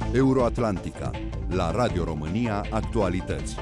Euroatlantica, la Radio România Actualități.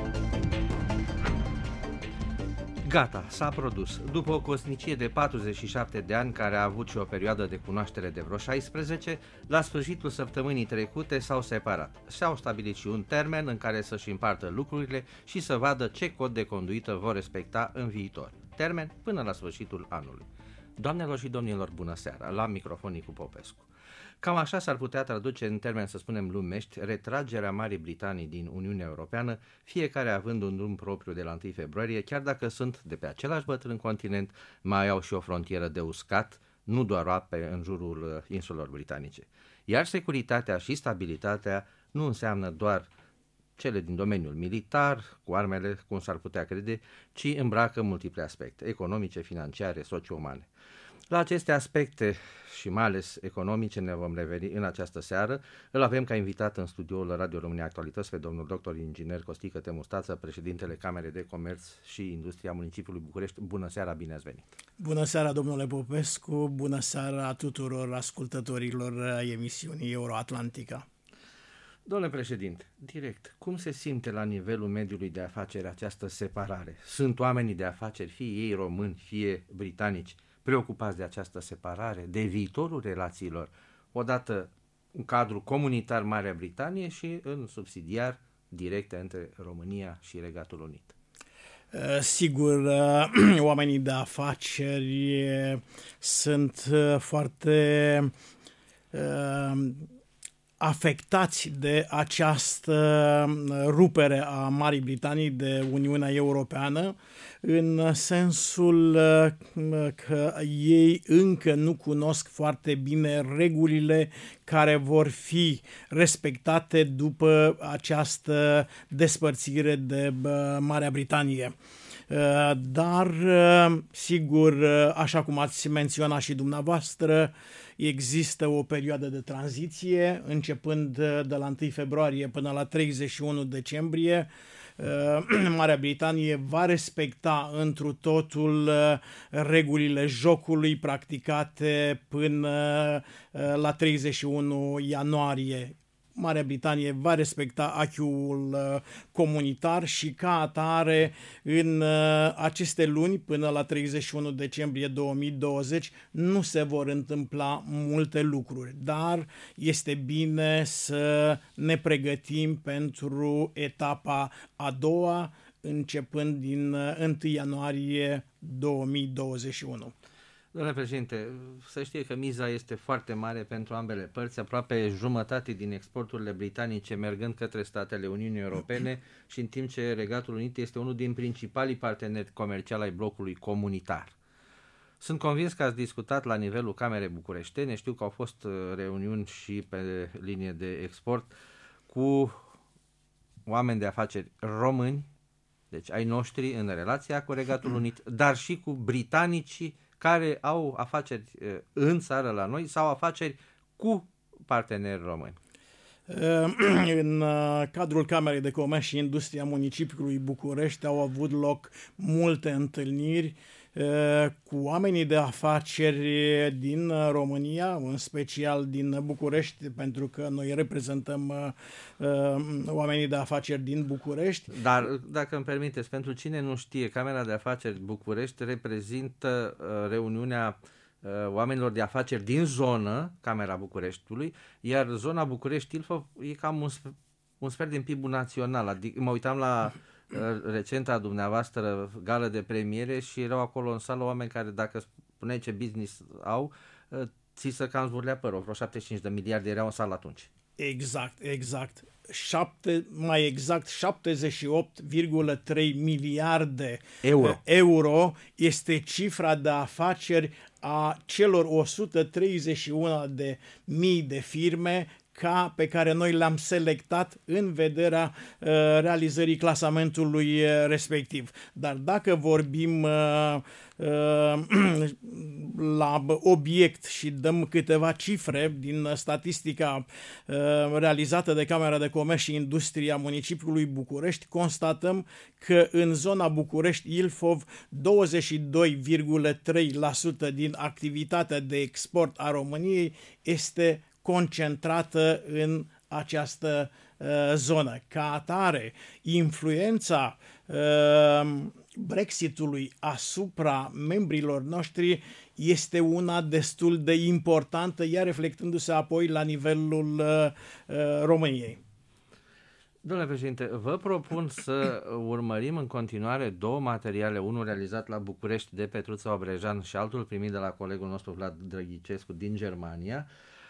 Gata, s-a produs. După o cosnicie de 47 de ani, care a avut și o perioadă de cunoaștere de vreo 16, la sfârșitul săptămânii trecute s-au separat. Și-au stabilit și un termen în care să-și împartă lucrurile și să vadă ce cod de conduită vor respecta în viitor. Termen până la sfârșitul anului. Doamnelor și domnilor, bună seara, la microfon Nicu Popescu. Cam așa s-ar putea traduce în termeni, să spunem, lumești, retragerea Marii Britanii din Uniunea Europeană, fiecare având un drum propriu de la 1 februarie, chiar dacă sunt de pe același bătrân continent, mai au și o frontieră de uscat, nu doar ape în jurul insulelor britanice. Iar securitatea și stabilitatea nu înseamnă doar cele din domeniul militar, cu armele, cum s-ar putea crede, ci îmbracă multiple aspecte, economice, financiare, socio-umane. La aceste aspecte și mai ales economice ne vom reveni în această seară. Îl avem ca invitat în studioul Radio România Actualități pe domnul dr. inginer Costică Temustață, președintele Camerei de Comerț și Industria Municipiului București. Bună seara, bine ați venit! Bună seara, domnule Popescu, bună seara tuturor ascultătorilor emisiunii Euroatlantica. Domnule președinte, direct, cum se simte la nivelul mediului de afaceri această separare? Sunt oamenii de afaceri, fie ei români, fie britanici, preocupați de această separare, de viitorul relațiilor, odată în cadrul comunitar Marea Britanie și în subsidiar directe între România și Regatul Unit? Sigur, oamenii de afaceri sunt foarte afectați de această rupere a Marii Britanii de Uniunea Europeană, în sensul că ei încă nu cunosc foarte bine regulile care vor fi respectate după această despărțire de Marea Britanie. Dar, sigur, așa cum ați menționat și dumneavoastră, există o perioadă de tranziție, începând de la 1 februarie până la 31 decembrie. Marea Britanie va respecta întru totul regulile jocului practicate până la 31 ianuarie. Marea Britanie va respecta acquis-ul comunitar și ca atare în aceste luni până la 31 decembrie 2020 nu se vor întâmpla multe lucruri, dar este bine să ne pregătim pentru etapa a doua începând din 1 ianuarie 2021. Domnule președinte, să știe că miza este foarte mare pentru ambele părți, aproape jumătate din exporturile britanice mergând către statele Uniunii Europene și în timp ce Regatul Unit este unul din principalii parteneri comerciali ai blocului comunitar. Sunt convins că ați discutat la nivelul Camerei Bucureștene, știu că au fost reuniuni și pe linie de export cu oameni de afaceri români, deci ai noștri în relația cu Regatul Unit, dar și cu britanicii care au afaceri în țară la noi sau afaceri cu parteneri români. În cadrul Camerei de Comerț și Industria Municipiului București au avut loc multe întâlniri cu oamenii de afaceri din România, în special din București, pentru că noi reprezentăm oamenii de afaceri din București. Dar, dacă îmi permiteți, pentru cine nu știe, Camera de Afaceri București reprezintă reuniunea oamenilor de afaceri din zonă, Camera Bucureștiului, iar zona București-Ilfov e cam un sfert din PIB-ul național. Adică mă uitam la recenta dumneavoastră gală de premiere și erau acolo în sală oameni care, dacă spuneai ce business au, ți se cam zvârlea părul, vreo 75 de miliarde erau în sală atunci. Exact. Mai exact 78,3 miliarde euro este cifra de afaceri a celor 131 de mii de firme pe care noi le-am selectat în vederea realizării clasamentului respectiv. Dar dacă vorbim la obiect și dăm câteva cifre din statistica realizată de Camera de Comerț și Industria Municipiului București, constatăm că în zona București-Ilfov 22,3% din activitatea de export a României este concentrată în această zonă. Ca atare, influența Brexitului asupra membrilor noștri este una destul de importantă, iar reflectându-se apoi la nivelul României. Domnule președinte, vă propun să urmărim în continuare două materiale, unul realizat la București de Petruța Obrejan și altul primit de la colegul nostru Vlad Drăghicescu din Germania,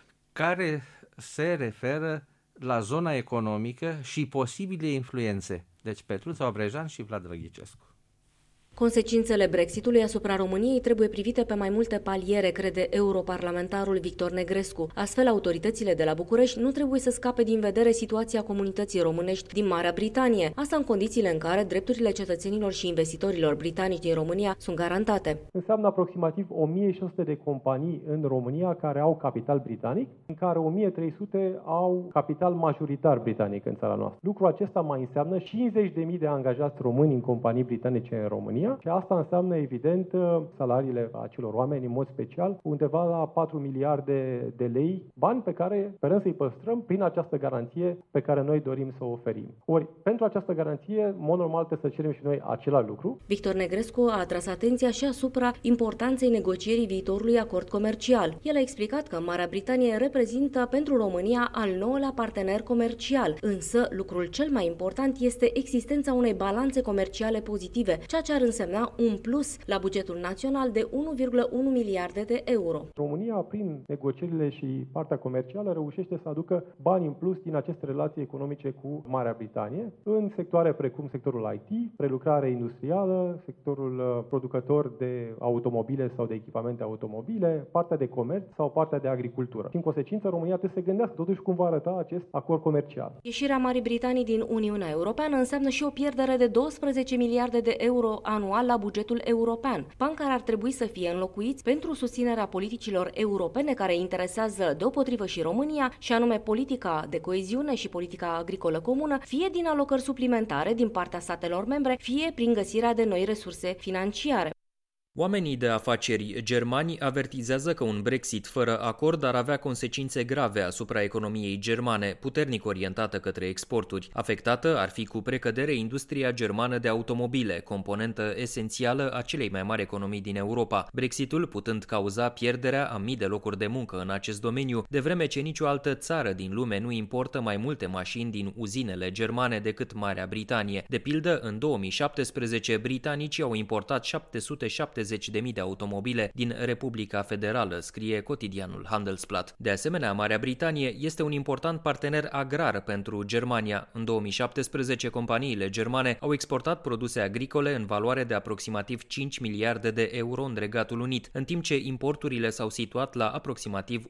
care se referă la zona economică și posibile influențe. Deci Petruța Obrejan și Vlad Drăghicescu. Consecințele Brexitului asupra României trebuie privite pe mai multe paliere, crede europarlamentarul Victor Negrescu. Astfel, autoritățile de la București nu trebuie să scape din vedere situația comunității românești din Marea Britanie. Asta în condițiile în care drepturile cetățenilor și investitorilor britanici din România sunt garantate. Înseamnă aproximativ 1600 de companii în România care au capital britanic, în care 1300 au capital majoritar britanic în țara noastră. Lucrul acesta mai înseamnă 50.000 de angajați români în companii britanice în România. Și asta înseamnă, evident, salariile acelor oameni, în mod special, undeva la 4 miliarde de lei, bani pe care sperăm să-i păstrăm prin această garanție pe care noi dorim să o oferim. Ori, pentru această garanție, în mod normal, trebuie să cerem și noi același lucru. Victor Negrescu a atras atenția și asupra importanței negocierii viitorului acord comercial. El a explicat că Marea Britanie reprezintă pentru România al 9-lea partener comercial, însă lucrul cel mai important este existența unei balanțe comerciale pozitive, ceea ce ar însemna un plus la bugetul național de 1,1 miliarde de euro. România, prin negocierile și partea comercială, reușește să aducă bani în plus din aceste relații economice cu Marea Britanie, în sectoare precum sectorul IT, prelucrare industrială, sectorul producător de automobile sau de echipamente automobile, partea de comerț sau partea de agricultură. Și, în consecință, România trebuie să gândească totuși cum va arăta acest acord comercial. Ieșirea Marii Britanii din Uniunea Europeană înseamnă și o pierdere de 12 miliarde de euro anual la bugetul european, bani care ar trebui să fie înlocuiți pentru susținerea politicilor europene care interesează deopotrivă și România, și anume politica de coeziune și politica agricolă comună, fie din alocări suplimentare din partea statelor membre, fie prin găsirea de noi resurse financiare. Oamenii de afaceri germani avertizează că un Brexit fără acord ar avea consecințe grave asupra economiei germane, puternic orientată către exporturi. Afectată ar fi cu precădere industria germană de automobile, componentă esențială a celei mai mari economii din Europa, Brexitul putând cauza pierderea a mii de locuri de muncă în acest domeniu, de vreme ce nicio altă țară din lume nu importă mai multe mașini din uzinele germane decât Marea Britanie. De pildă, în 2017, britanicii au importat 770.000 de automobile din Republica Federală, scrie cotidianul Handelsblatt. De asemenea, Marea Britanie este un important partener agrar pentru Germania. În 2017, companiile germane au exportat produse agricole în valoare de aproximativ 5 miliarde de euro în Regatul Unit, în timp ce importurile s-au situat la aproximativ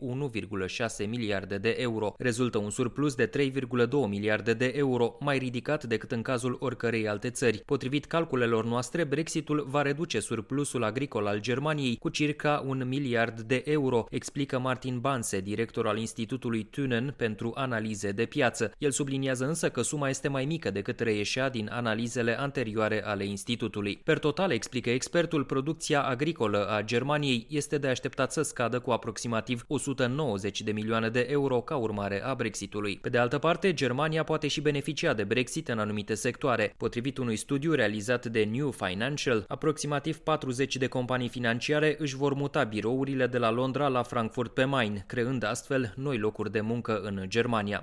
1,6 miliarde de euro. Rezultă un surplus de 3,2 miliarde de euro, mai ridicat decât în cazul oricărei alte țări. Potrivit calculelor noastre, Brexitul va reduce surplusul agricol al Germaniei cu circa 1 miliard de euro, explică Martin Banse, director al Institutului Thünen pentru analize de piață. El subliniază însă că suma este mai mică decât reieșea din analizele anterioare ale institutului. Per total, explică expertul, producția agricolă a Germaniei este de așteptat să scadă cu aproximativ 190 de milioane de euro ca urmare a Brexitului. Pe de altă parte, Germania poate și beneficia de Brexit în anumite sectoare. Potrivit unui studiu realizat de New Financial, aproximativ 40 de companii financiare își vor muta birourile de la Londra la Frankfurt pe Main, creând astfel noi locuri de muncă în Germania.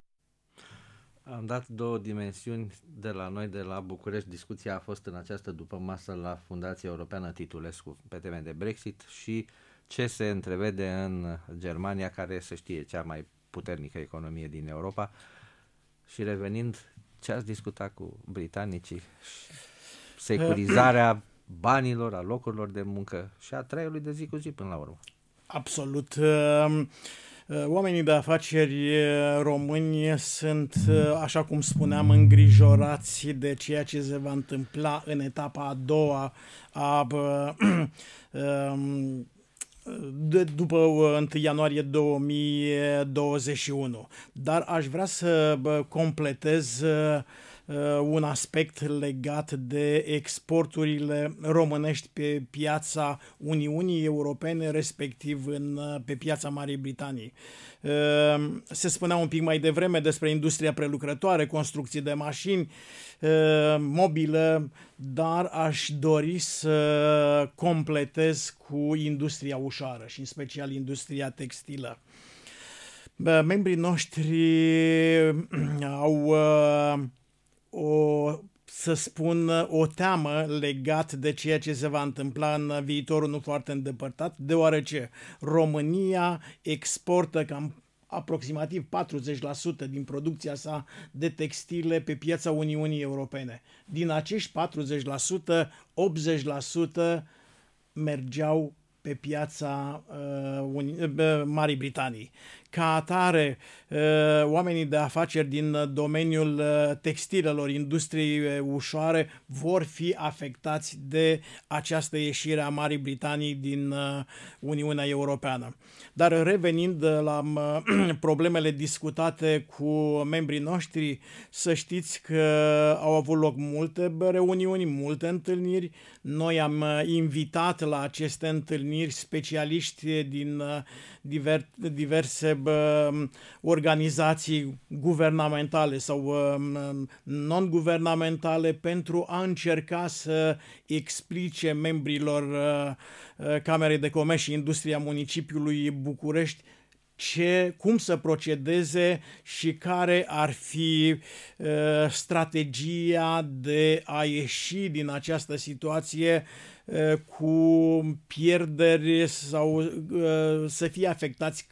Am dat două dimensiuni de la noi, de la București. Discuția a fost în această dupămasă la Fundația Europeană Titulescu pe teme de Brexit și ce se întrevede în Germania, care se știe cea mai puternică economie din Europa. Și revenind, ce ați discutat cu britanicii? Securizarea banilor, a locurilor de muncă și a traiului de zi cu zi până la urmă. Absolut. Oamenii de afaceri români sunt, așa cum spuneam, îngrijorați de ceea ce se va întâmpla în etapa a doua după 1 ianuarie 2021. Dar aș vrea să completez un aspect legat de exporturile românești pe piața Uniunii Europene, respectiv pe piața Marii Britanii. Se spunea un pic mai devreme despre industria prelucrătoare, construcții de mașini, mobilă, dar aș dori să completez cu industria ușoară și în special industria textilă. Membrii noștri au o teamă legat de ceea ce se va întâmpla în viitorul nu foarte îndepărtat, deoarece România exportă cam aproximativ 40% din producția sa de textile pe piața Uniunii Europene. Din acești 40%, 80% mergeau pe piața Marii Britanii. Ca atare, oamenii de afaceri din domeniul textilelor, industriei ușoare, vor fi afectați de această ieșire a Marii Britanii din Uniunea Europeană. Dar revenind la problemele discutate cu membrii noștri, să știți că au avut loc multe reuniuni, multe întâlniri. Noi am invitat la aceste întâlniri specialiști din diverse organizații guvernamentale sau non-guvernamentale pentru a încerca să explice membrilor Camerei de Comerț și Industria Municipiului București cum să procedeze și care ar fi strategia de a ieși din această situație cu pierderi sau să fie afectați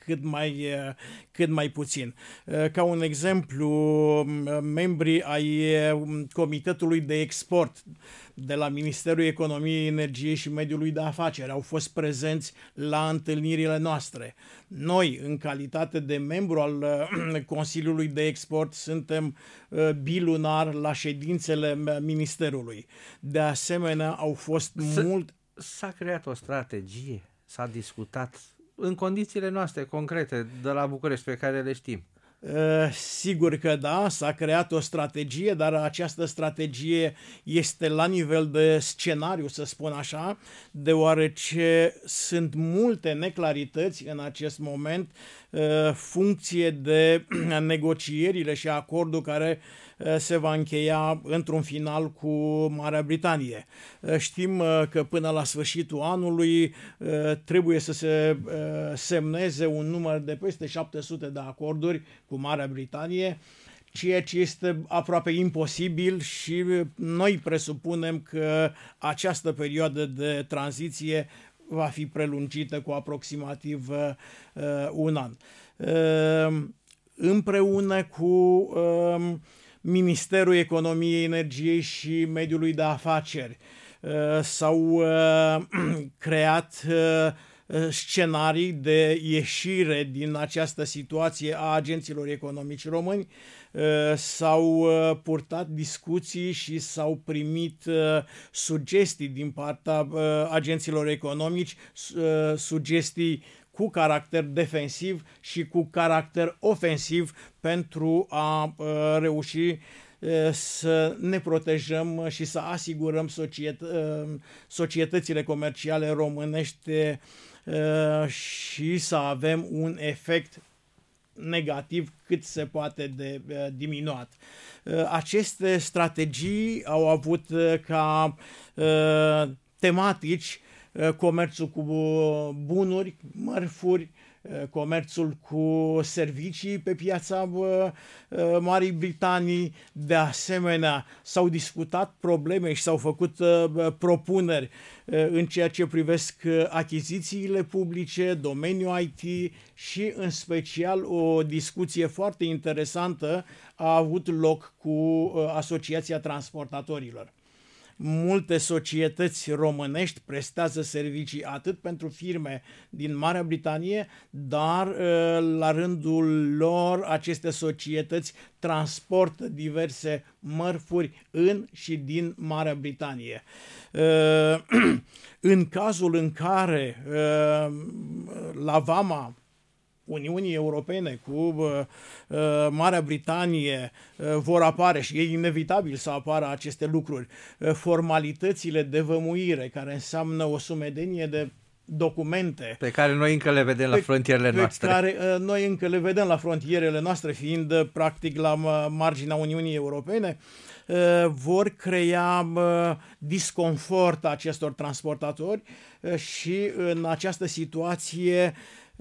cât mai puțin. Ca un exemplu, membrii ai Comitetului de Export de la Ministerul Economiei, Energiei și Mediului de Afaceri au fost prezenți la întâlnirile noastre. Noi, în calitate de membru al Consiliului de Export, suntem bilunar la ședințele Ministerului. De asemenea, au fost S-a creat o strategie, s-a discutat în condițiile noastre concrete de la București, pe care le știm. Sigur că da, s-a creat o strategie, dar această strategie este la nivel de scenariu, să spun așa, deoarece sunt multe neclarități în acest moment, funcție de negocierile și acordul care se va încheia într-un final cu Marea Britanie. Știm că până la sfârșitul anului trebuie să se semneze un număr de peste 700 de acorduri cu Marea Britanie, ceea ce este aproape imposibil și noi presupunem că această perioadă de tranziție va fi prelungită cu aproximativ un an. Împreună cu Ministerul Economiei, Energiei și Mediului de Afaceri s-au creat scenarii de ieșire din această situație a agenților economici români, s-au purtat discuții și s-au primit sugestii din partea agenților economici, sugestii cu caracter defensiv și cu caracter ofensiv pentru a reuși să ne protejăm și să asigurăm societățile comerciale românești și să avem un efect negativ cât se poate de diminuat. Aceste strategii au avut ca tematici comerțul cu bunuri, mărfuri, comerțul cu servicii pe piața Marii Britanii. De asemenea, s-au discutat probleme și s-au făcut propuneri în ceea ce privesc achizițiile publice, domeniul IT și în special o discuție foarte interesantă a avut loc cu Asociația Transportatorilor. Multe societăți românești prestează servicii atât pentru firme din Marea Britanie, dar la rândul lor aceste societăți transportă diverse mărfuri în și din Marea Britanie. În cazul în care la vama Uniunii Europene cu Marea Britanie vor apare și e inevitabil să apară aceste lucruri. Formalitățile de vămuire, care înseamnă o sumedenie de documente pe care noi încă le vedem la frontierele noastre. Pe care noi încă le vedem la frontierele noastre, fiind practic la marginea Uniunii Europene, vor crea disconfort acestor transportatori și în această situație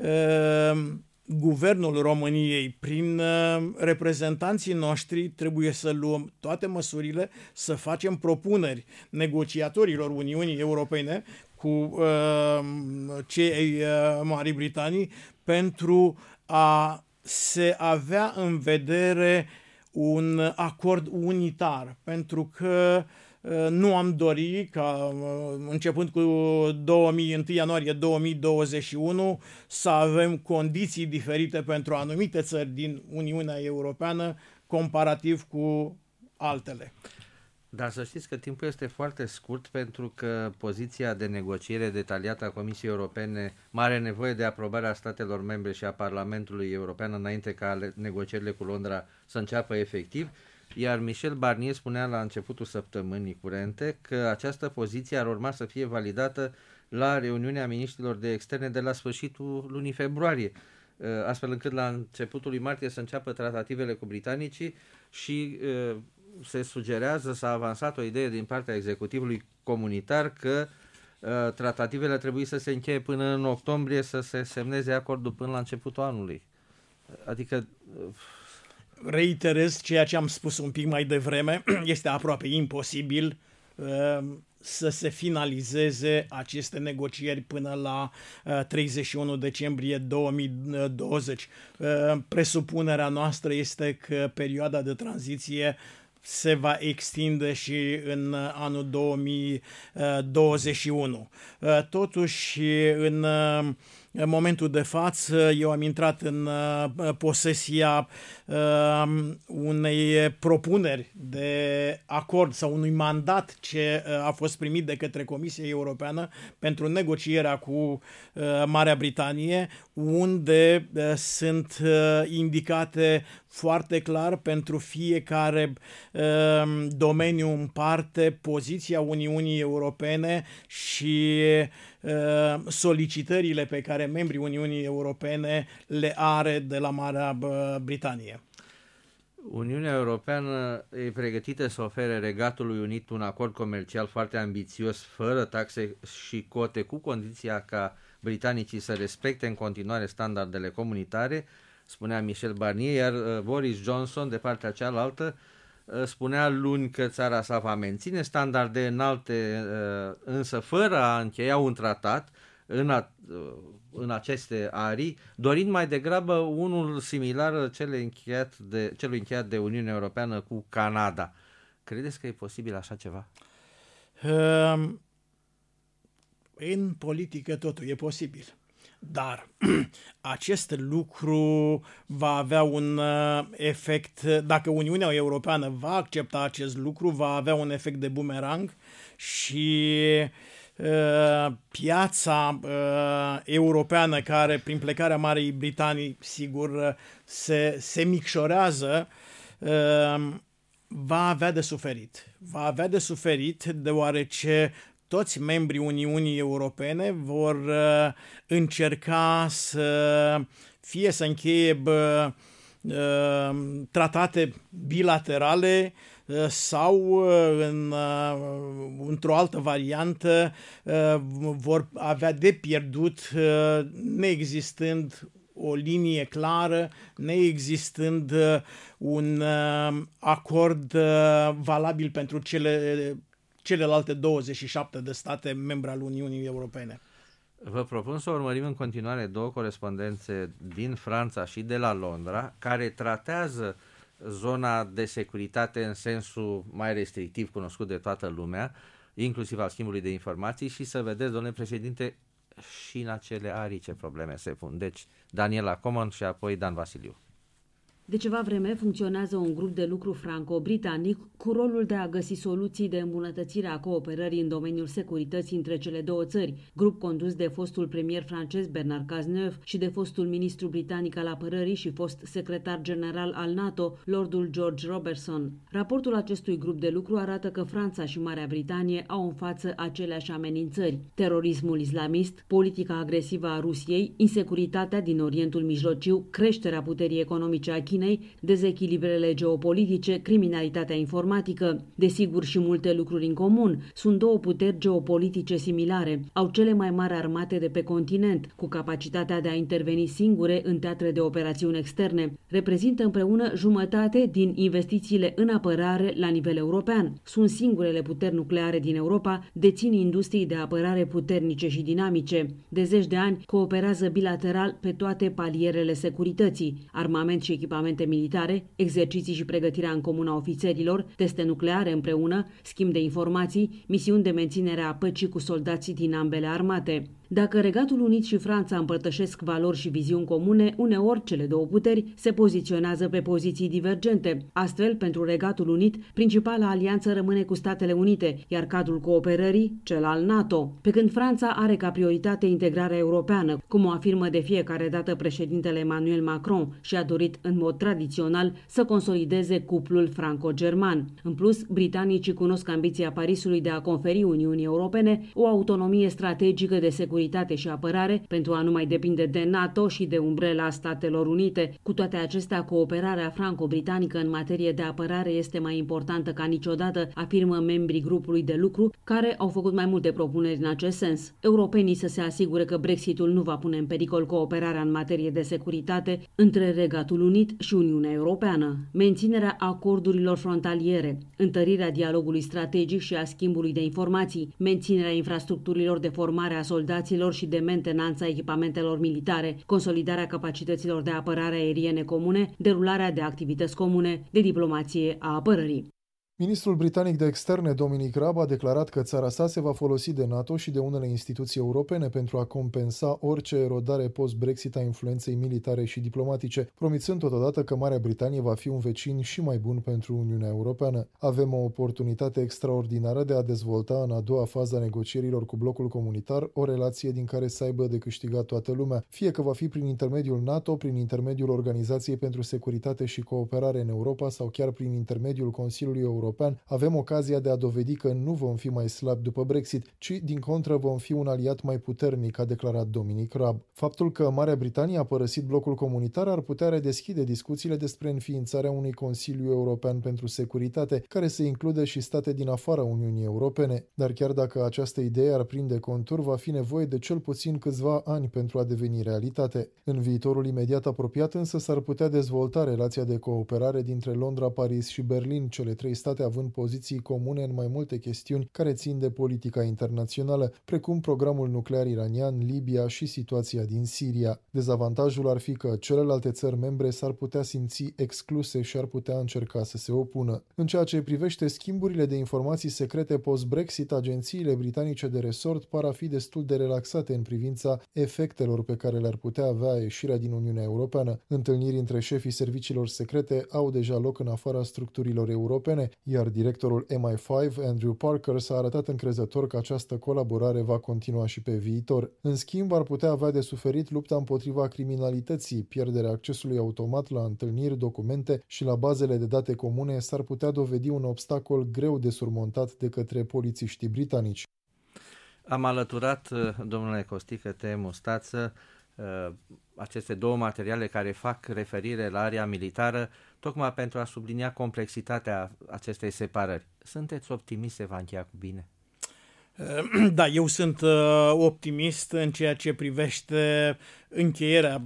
Guvernul României, prin reprezentanții noștri, trebuie să luăm toate măsurile, să facem propuneri negociatorilor Uniunii Europene cu cei Marii Britanii pentru a se avea în vedere un acord unitar, pentru că nu am dorit ca începând cu 1 ianuarie 2021 să avem condiții diferite pentru anumite țări din Uniunea Europeană comparativ cu altele. Dar să știți că timpul este foarte scurt, pentru că poziția de negociere detaliată a Comisiei Europene are nevoie de aprobarea statelor membre și a Parlamentului European înainte ca negocierile cu Londra să înceapă efectiv, iar Michel Barnier spunea la începutul săptămânii curente că această poziție ar urma să fie validată la reuniunea miniștrilor de externe de la sfârșitul lunii februarie, astfel încât la începutul lui martie să înceapă tratativele cu britanicii și se sugerează, s-a avansat o idee din partea executivului comunitar că tratativele trebuie să se încheie până în octombrie, să se semneze acordul până la începutul anului. Adică reiterez ceea ce am spus un pic mai devreme, este aproape imposibil să se finalizeze aceste negocieri până la 31 decembrie 2020. Presupunerea noastră este că perioada de tranziție se va extinde și în anul 2021. Totuși, în momentul de față, eu am intrat în posesia unei propuneri de acord sau unui mandat ce a fost primit de către Comisia Europeană pentru negocierea cu Marea Britanie, unde sunt indicate foarte clar pentru fiecare domeniu în parte poziția Uniunii Europene și solicitările pe care membrii Uniunii Europene le are de la Marea Britanie. Uniunea Europeană e pregătită să ofere Regatului Unit un acord comercial foarte ambițios, fără taxe și cote, cu condiția ca britanicii să respecte în continuare standardele comunitare, spunea Michel Barnier, iar Boris Johnson, de partea cealaltă, spunea luni că țara sa va menține standarde înalte, însă fără a încheia un tratat în aceste arii, dorind mai degrabă unul similar celui încheiat de Uniunea Europeană cu Canada. Credeți că e posibil așa ceva? În politică totul e posibil. Dar acest lucru va avea un efect, dacă Uniunea Europeană va accepta acest lucru, va avea un efect de bumerang și piața europeană, care prin plecarea Marii Britanii sigur se micșorează, va avea de suferit. Va avea de suferit deoarece toți membrii Uniunii Europene vor încerca să fie să încheie tratate bilaterale sau într-o altă variantă vor avea de pierdut neexistând o linie clară, neexistând un acord valabil pentru celelalte 27 de state membre ale Uniunii Europene. Vă propun să urmărim în continuare două corespondențe din Franța și de la Londra, care tratează zona de securitate în sensul mai restrictiv cunoscut de toată lumea, inclusiv al schimbului de informații, și să vedeți, domnule președinte, și în acele arii ce probleme se pun. Deci, Daniela Coman și apoi Dan Vasiliu. De ceva vreme funcționează un grup de lucru franco-britanic cu rolul de a găsi soluții de îmbunătățire a cooperării în domeniul securității între cele două țări, grup condus de fostul premier francez Bernard Cazeneuve și de fostul ministru britanic al apărării și fost secretar general al NATO, lordul George Robertson. Raportul acestui grup de lucru arată că Franța și Marea Britanie au în față aceleași amenințări: terorismul islamist, politica agresivă a Rusiei, insecuritatea din Orientul Mijlociu, creșterea puterii economice a Chinei, dezechilibrele geopolitice, criminalitatea informatică. Desigur, și multe lucruri în comun. Sunt două puteri geopolitice similare. Au cele mai mari armate de pe continent, cu capacitatea de a interveni singure în teatre de operațiuni externe. Reprezintă împreună jumătate din investițiile în apărare la nivel european. Sunt singurele puteri nucleare din Europa, dețin industrii de apărare puternice și dinamice. De zeci de ani cooperează bilateral pe toate palierele securității: armament și echipamente militare, exerciții și pregătirea în comun a ofițerilor, teste nucleare împreună, schimb de informații, misiuni de menținere a păcii cu soldații din ambele armate. Dacă Regatul Unit și Franța împărtășesc valori și viziuni comune, uneori cele două puteri se poziționează pe poziții divergente. Astfel, pentru Regatul Unit, principala alianță rămâne cu Statele Unite, iar cadrul cooperării, cel al NATO, pe când Franța are ca prioritate integrarea europeană, cum o afirmă de fiecare dată președintele Emmanuel Macron, și a dorit în mod tradițional să consolideze cuplul franco-german. În plus, britanicii cunosc ambiția Parisului de a conferi Uniunii Europene o autonomie strategică de securitate și apărare pentru a nu mai depinde de NATO și de umbrela Statelor Unite. Cu toate acestea, cooperarea franco-britanică în materie de apărare este mai importantă ca niciodată, afirmă membrii grupului de lucru, care au făcut mai multe propuneri în acest sens. Europenii să se asigure că Brexitul nu va pune în pericol cooperarea în materie de securitate între Regatul Unit și Uniunea Europeană, menținerea acordurilor frontaliere, întărirea dialogului strategic și a schimbului de informații, menținerea infrastructurilor de formare a soldaților și de mentenanță a echipamentelor militare, consolidarea capacităților de apărare aeriene comune, derularea de activități comune, de diplomație a apărării. Ministrul britanic de externe Dominic Raab a declarat că țara sa se va folosi de NATO și de unele instituții europene pentru a compensa orice erodare post-Brexit a influenței militare și diplomatice, promițând totodată că Marea Britanie va fi un vecin și mai bun pentru Uniunea Europeană. Avem o oportunitate extraordinară de a dezvolta în a doua fază a negocierilor cu blocul comunitar o relație din care să aibă de câștigat toată lumea, fie că va fi prin intermediul NATO, prin intermediul Organizației pentru Securitate și Cooperare în Europa sau chiar prin intermediul Consiliului European. Avem ocazia de a dovedi că nu vom fi mai slabi după Brexit, ci din contră vom fi un aliat mai puternic, a declarat Dominic Raab. Faptul că Marea Britanie a părăsit blocul comunitar ar putea redeschide discuțiile despre înființarea unui Consiliu European pentru Securitate, care să includă și state din afara Uniunii Europene. Dar chiar dacă această idee ar prinde contur, va fi nevoie de cel puțin câțiva ani pentru a deveni realitate. În viitorul imediat apropiat însă s-ar putea dezvolta relația de cooperare dintre Londra, Paris și Berlin, cele trei state având poziții comune în mai multe chestiuni care țin de politica internațională, precum programul nuclear iranian, Libia și situația din Siria. Dezavantajul ar fi că celelalte țări membre s-ar putea simți excluse și ar putea încerca să se opună. În ceea ce privește schimburile de informații secrete post-Brexit, agențiile britanice de resort par a fi destul de relaxate în privința efectelor pe care le-ar putea avea ieșirea din Uniunea Europeană. Întâlniri între șefii serviciilor secrete au deja loc în afara structurilor europene, iar directorul MI5, Andrew Parker, s-a arătat încrezător că această colaborare va continua și pe viitor. În schimb, ar putea avea de suferit lupta împotriva criminalității, pierderea accesului automat la întâlniri, documente și la bazele de date comune s-ar putea dovedi un obstacol greu de surmontat de către polițiștii britanici. Am alăturat, domnule Costică, Mustață, aceste două materiale care fac referire la area militară, tocmai pentru a sublinia complexitatea acestei separări. Sunteți optimist, se va încheia cu bine? Da, eu sunt optimist în ceea ce privește încheierea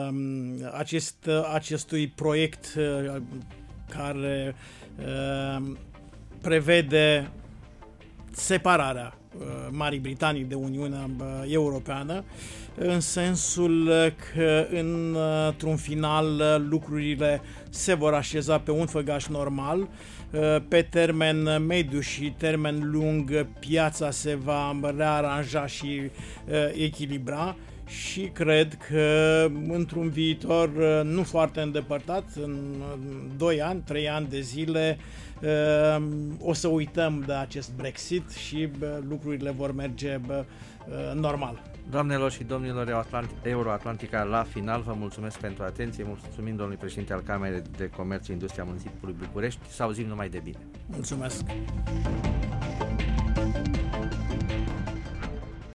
acestui proiect care prevede separarea Marii Britanii de Uniunea Europeană, în sensul că într-un final lucrurile se vor așeza pe un făgaș normal. Pe termen mediu și termen lung piața se va rearanja și echilibra și cred că într-un viitor nu foarte îndepărtat, în 2 ani, 3 ani de zile, o să uităm de acest Brexit și lucrurile vor merge normal. Doamnelor și domnilor Euroatlantica, la final vă mulțumesc pentru atenție, mulțumim domnului președinte al Camerei de Comerț și Industria Municipiului București, să auzim numai de bine. Mulțumesc!